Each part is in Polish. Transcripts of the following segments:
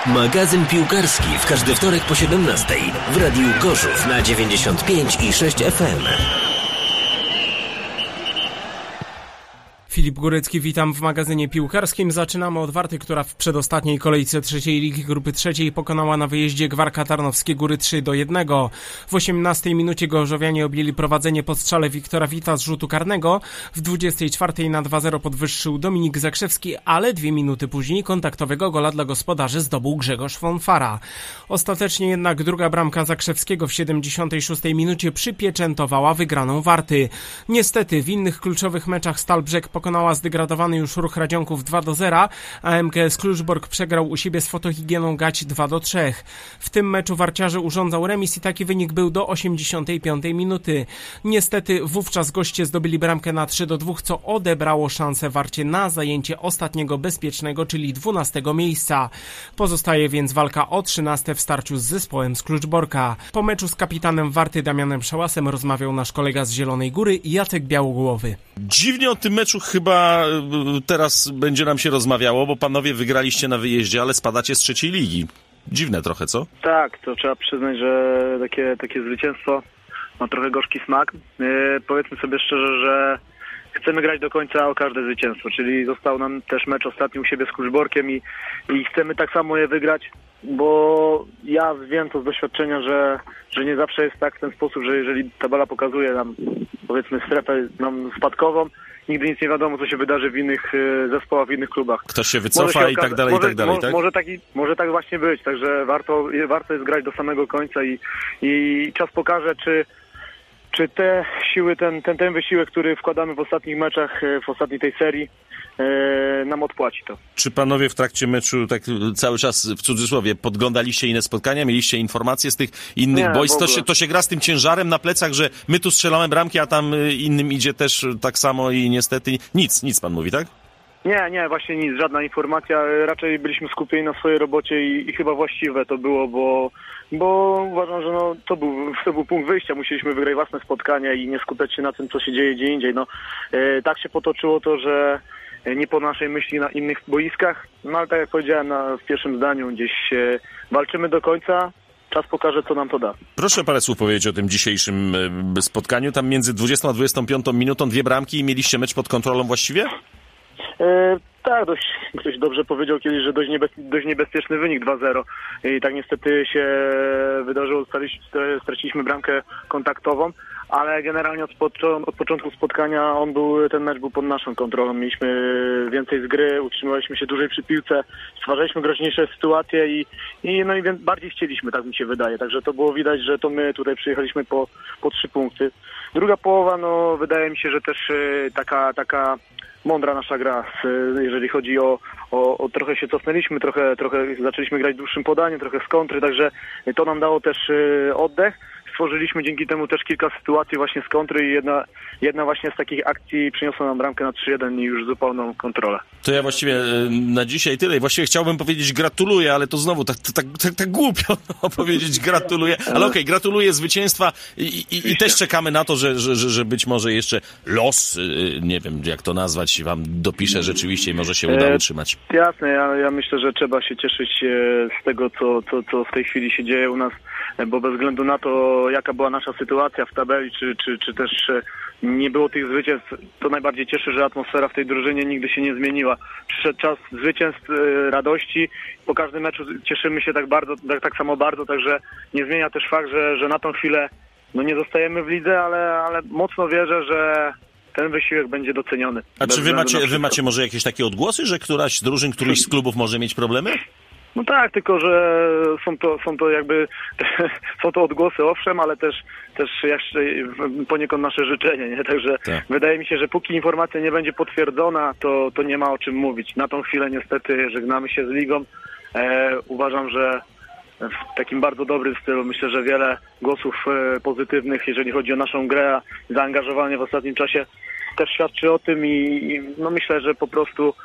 Magazyn piłkarski w każdy wtorek po 17 w Radiu Gorzów na 95,6 FM. Filip Górecki, witam w magazynie piłkarskim. Zaczynamy od Warty, która w przedostatniej kolejce trzeciej ligi grupy trzeciej pokonała na wyjeździe Gwarka Tarnowskie Góry 3-1. W 18 minucie gorzowianie objęli prowadzenie po strzale Wiktora Wita z rzutu karnego. W 24 na 2-0 podwyższył Dominik Zakrzewski, ale 2 minuty później kontaktowego gola dla gospodarzy zdobył Grzegorz Fonfara. Ostatecznie jednak druga bramka Zakrzewskiego w 76 minucie przypieczętowała wygraną Warty. Niestety w innych kluczowych meczach Stal Brzeg pokonała zdegradowany już Ruch Radzionków 2-0, a MKS Kluczbork przegrał u siebie z Fotohigieną Gać 2-3. W tym meczu warciarze urządzał remis i taki wynik był do 85 minuty. Niestety wówczas goście zdobyli bramkę na 3-2, co odebrało szansę Warcie na zajęcie ostatniego bezpiecznego, czyli 12 miejsca. Pozostaje więc walka o 13 w starciu z zespołem z Kluczborka. Po meczu z kapitanem Warty Damianem Szałasem rozmawiał nasz kolega z Zielonej Góry Jacek Białogłowy. Dziwnie o tym meczu chyba teraz będzie nam się rozmawiało, bo panowie wygraliście na wyjeździe, ale spadacie z trzeciej ligi. Dziwne trochę, co? Tak, to trzeba przyznać, że takie zwycięstwo ma trochę gorzki smak. Powiedzmy sobie szczerze, że chcemy grać do końca o każde zwycięstwo, czyli został nam też mecz ostatni u siebie z Kluczborkiem i chcemy tak samo je wygrać, bo ja wiem to z doświadczenia, że nie zawsze jest tak w ten sposób, że jeżeli tabela pokazuje nam, powiedzmy, strefę nam spadkową, nigdy nic nie wiadomo, co się wydarzy w innych zespołach, w innych klubach. Ktoś się wycofa i tak dalej, tak? Może tak właśnie być, także warto jest grać do samego końca i czas pokaże, czy te siły, ten wysiłek, który wkładamy w ostatnich meczach, w ostatniej tej serii, nam odpłaci to. Czy panowie w trakcie meczu, tak cały czas w cudzysłowie, podglądaliście inne spotkania, mieliście informacje z tych innych boisk? To się gra z tym ciężarem na plecach, że my tu strzelamy bramki, a tam innym idzie też tak samo i niestety nic pan mówi, tak? Nie, właśnie nic, żadna informacja. Raczej byliśmy skupieni na swojej robocie i chyba właściwe to było, bo uważam, że to był punkt wyjścia. Musieliśmy wygrać własne spotkania i nie skupiać się na tym, co się dzieje gdzie indziej. Tak się potoczyło to, że nie po naszej myśli na innych boiskach, ale tak jak powiedziałem w pierwszym zdaniu, gdzieś walczymy do końca. Czas pokaże, co nam to da. Proszę parę słów powiedzieć o tym dzisiejszym spotkaniu. Tam między 20 a 25 minutą 2 bramki i mieliście mecz pod kontrolą właściwie? Tak, ktoś dobrze powiedział kiedyś, że dość niebezpieczny wynik 2-0 i tak niestety się wydarzyło, straciliśmy bramkę kontaktową, ale generalnie od początku spotkania ten mecz był pod naszą kontrolą, mieliśmy więcej z gry, utrzymywaliśmy się dłużej przy piłce, stwarzaliśmy groźniejsze sytuacje i bardziej chcieliśmy, tak mi się wydaje, także to było widać, że to my tutaj przyjechaliśmy po 3 punkty. Druga połowa, wydaje mi się, że też taka mądra nasza gra, jeżeli chodzi o trochę się cofnęliśmy, trochę zaczęliśmy grać dłuższym podaniem, trochę z kontry, także to nam dało też oddech. Stworzyliśmy dzięki temu też kilka sytuacji właśnie z kontry i jedna właśnie z takich akcji przyniosła nam bramkę na 3-1 i już zupełną kontrolę. To ja właściwie na dzisiaj tyle. Właściwie chciałbym powiedzieć gratuluję, ale to znowu tak głupio powiedzieć gratuluję. Ale okej, gratuluję zwycięstwa i też czekamy na to, że być może jeszcze los, nie wiem jak to nazwać, wam dopisze rzeczywiście i może się uda utrzymać. Jasne, ja myślę, że trzeba się cieszyć z tego, co w tej chwili się dzieje u nas, bo bez względu na to, jaka była nasza sytuacja w tabeli, czy też nie było tych zwycięstw, to najbardziej cieszy, że atmosfera w tej drużynie nigdy się nie zmieniła. Przyszedł czas zwycięstw, radości. Po każdym meczu cieszymy się tak samo bardzo, także nie zmienia też fakt, że na tą chwilę nie zostajemy w lidze, ale mocno wierzę, że ten wysiłek będzie doceniony. A czy wy macie może jakieś takie odgłosy, że któraś z drużyn, któryś z klubów może mieć problemy? No tak, tylko że są to jakby są to odgłosy, owszem, ale też jeszcze poniekąd nasze życzenie, nie? Także tak. Wydaje mi się, że póki informacja nie będzie potwierdzona, to nie ma o czym mówić. Na tą chwilę niestety żegnamy się z ligą. Uważam, że w takim bardzo dobrym stylu. Myślę, że wiele głosów pozytywnych, jeżeli chodzi o naszą grę, a zaangażowanie w ostatnim czasie też świadczy o tym i myślę, że po prostu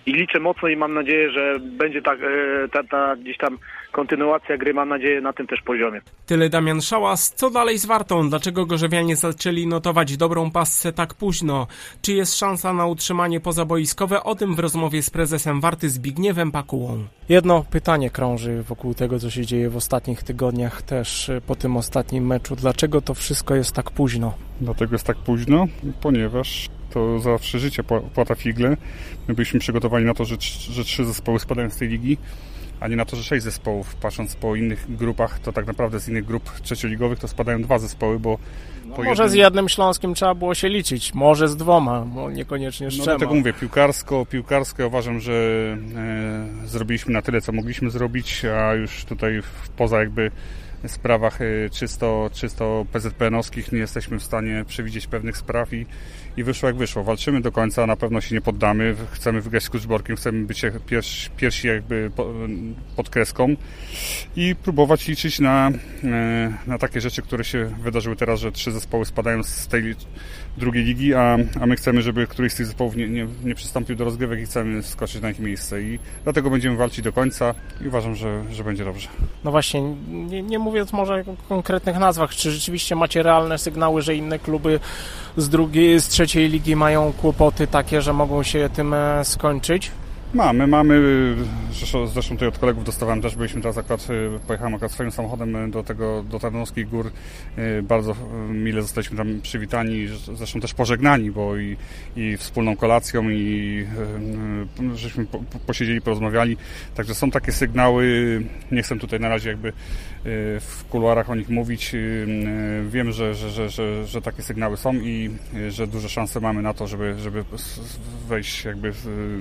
i liczę mocno i mam nadzieję, że będzie ta gdzieś tam kontynuacja gry, mam nadzieję, na tym też poziomie. Tyle Damian Szałas. Co dalej z Wartą? Dlaczego gorzowianie zaczęli notować dobrą passę tak późno? Czy jest szansa na utrzymanie pozaboiskowe? O tym w rozmowie z prezesem Warty Zbigniewem Pakułą. Jedno pytanie krąży wokół tego, co się dzieje w ostatnich tygodniach, też po tym ostatnim meczu. Dlaczego to wszystko jest tak późno? Dlatego jest tak późno, ponieważ to zawsze życie płata figle. My byliśmy przygotowani na to, że 3 zespoły spadają z tej ligi, a nie na to, że 6 zespołów. Patrząc po innych grupach, to tak naprawdę z innych grup trzecioligowych to spadają 2 zespoły, bo może z jednym Śląskim trzeba było się liczyć, może z 2, niekoniecznie z 3. Dlatego mówię, piłkarsko ja uważam, że zrobiliśmy na tyle, co mogliśmy zrobić, a już tutaj poza jakby sprawach czysto PZPN-owskich nie jesteśmy w stanie przewidzieć pewnych spraw i wyszło jak wyszło. Walczymy do końca, na pewno się nie poddamy, chcemy wygrać z Kluczborkiem, chcemy być pierwsi jakby pod kreską i próbować liczyć na takie rzeczy, które się wydarzyły teraz, że 3 zespoły spadają z tej drugiej ligi, a my chcemy, żeby któryś z tych zespołów nie przystąpił do rozgrywek i chcemy skoczyć na ich miejsce i dlatego będziemy walczyć do końca i uważam, że będzie dobrze. No właśnie, nie mówiąc może o konkretnych nazwach, czy rzeczywiście macie realne sygnały, że inne kluby z trzeciej ligi mają kłopoty takie, że mogą się tym skończyć? Mamy, zresztą tutaj od kolegów dostawałem też, pojechałem akurat swoim samochodem do Tarnowskich Gór, bardzo mile zostaliśmy tam przywitani, zresztą też pożegnani, bo i wspólną kolacją i żeśmy posiedzieli, porozmawiali, także są takie sygnały, nie chcę tutaj na razie jakby w kuluarach o nich mówić, wiem, że takie sygnały są i że duże szanse mamy na to, żeby wejść jakby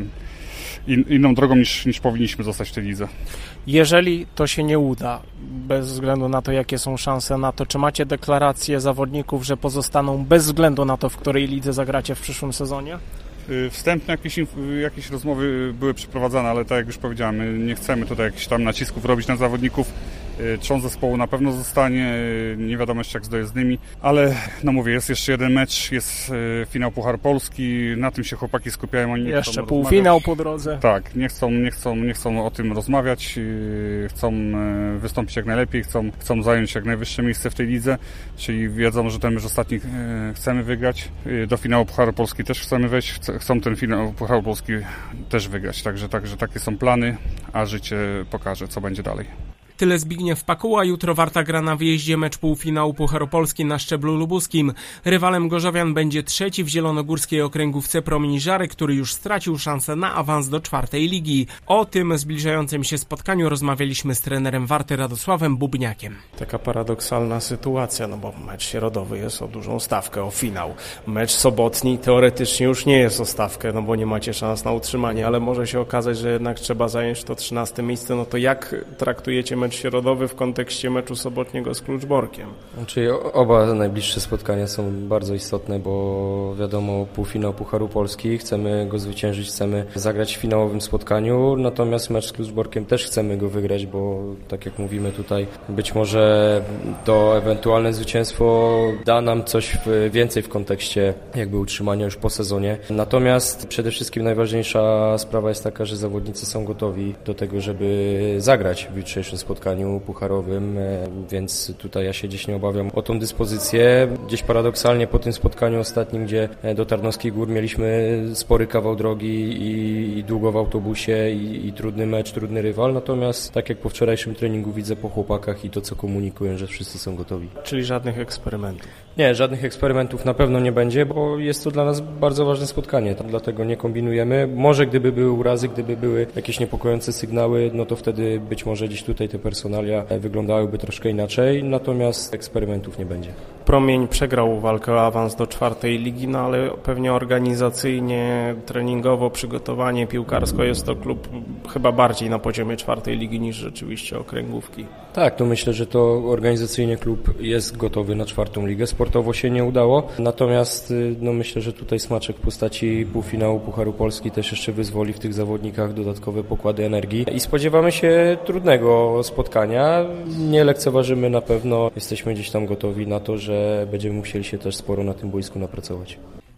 inną drogą niż powinniśmy zostać w tej lidze. Jeżeli to się nie uda, bez względu na to, jakie są szanse na to, czy macie deklarację zawodników, że pozostaną bez względu na to, w której lidze zagracie w przyszłym sezonie? Wstępne jakieś rozmowy były przeprowadzane, ale tak jak już powiedziałem, nie chcemy tutaj jakichś tam nacisków robić na zawodników. Człon zespołu na pewno zostanie, nie wiadomo jeszcze jak z dojezdnymi, ale no mówię, jest jeszcze jeden mecz, jest finał Puchar Polski, na tym się chłopaki skupiają. Oni jeszcze półfinał po drodze. Tak, nie chcą o tym rozmawiać, chcą wystąpić jak najlepiej, chcą zająć jak najwyższe miejsce w tej lidze, czyli wiedzą, że ten mecz ostatni chcemy wygrać. Do finału Pucharu Polski też chcemy wejść, chcą ten finał Pucharu Polski też wygrać, także takie są plany, a życie pokaże, co będzie dalej. Tyle Zbigniew Pakuła. Jutro Warta gra na wyjeździe mecz półfinału Pucharu Polski na szczeblu lubuskim. Rywalem gorzowian będzie 3. w zielonogórskiej okręgówce Promień Żary, który już stracił szansę na awans do 4. ligi. O tym zbliżającym się spotkaniu rozmawialiśmy z trenerem Warty Radosławem Bubniakiem. Taka paradoksalna sytuacja, no bo mecz środowy jest o dużą stawkę, o finał. Mecz sobotni teoretycznie już nie jest o stawkę, no bo nie macie szans na utrzymanie, ale może się okazać, że jednak trzeba zająć to 13. miejsce. No to jak traktujecie mecz środowy w kontekście meczu sobotniego z Kluczborkiem? Czyli oba najbliższe spotkania są bardzo istotne, bo wiadomo, półfinał Pucharu Polski, chcemy go zwyciężyć, chcemy zagrać w finałowym spotkaniu, natomiast mecz z Kluczborkiem też chcemy go wygrać, bo tak jak mówimy tutaj, być może to ewentualne zwycięstwo da nam coś więcej w kontekście jakby utrzymania już po sezonie. Natomiast przede wszystkim najważniejsza sprawa jest taka, że zawodnicy są gotowi do tego, żeby zagrać w jutrzejszym spotkaniu pucharowym, więc tutaj ja się gdzieś nie obawiam o tą dyspozycję. Gdzieś paradoksalnie po tym spotkaniu ostatnim, gdzie do Tarnowskich Gór mieliśmy spory kawał drogi i długo w autobusie i trudny mecz, trudny rywal, natomiast tak jak po wczorajszym treningu widzę po chłopakach i to co komunikują, że wszyscy są gotowi. Czyli żadnych eksperymentów? Nie, żadnych eksperymentów na pewno nie będzie, bo jest to dla nas bardzo ważne spotkanie, dlatego nie kombinujemy. Może gdyby były urazy, gdyby były jakieś niepokojące sygnały, no to wtedy być może gdzieś tutaj te personalia wyglądałyby troszkę inaczej, natomiast eksperymentów nie będzie. Promień przegrał walkę o awans do 4. ligi, no ale pewnie organizacyjnie, treningowo, przygotowanie piłkarsko jest to klub chyba bardziej na poziomie 4. ligi niż rzeczywiście okręgówki. Tak, to myślę, że to organizacyjnie klub jest gotowy na 4. ligę. Sportowo się nie udało, natomiast no myślę, że tutaj smaczek w postaci półfinału Pucharu Polski też jeszcze wyzwoli w tych zawodnikach dodatkowe pokłady energii i spodziewamy się trudnego spotkania. Nie lekceważymy na pewno, jesteśmy gdzieś tam gotowi na to, że będziemy musieli się też sporo na tym boisku napracować.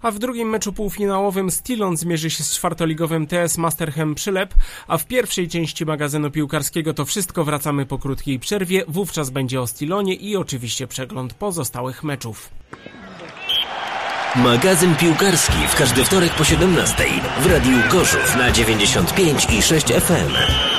A w drugim meczu półfinałowym Stilon zmierzy się z czwartoligowym TS Masterchem Przylep, a w pierwszej części magazynu piłkarskiego to wszystko. Wracamy po krótkiej przerwie, wówczas będzie o Stilonie i oczywiście przegląd pozostałych meczów. Magazyn piłkarski w każdy wtorek po 17:00 w Radiu Gorzów na 95,6 FM.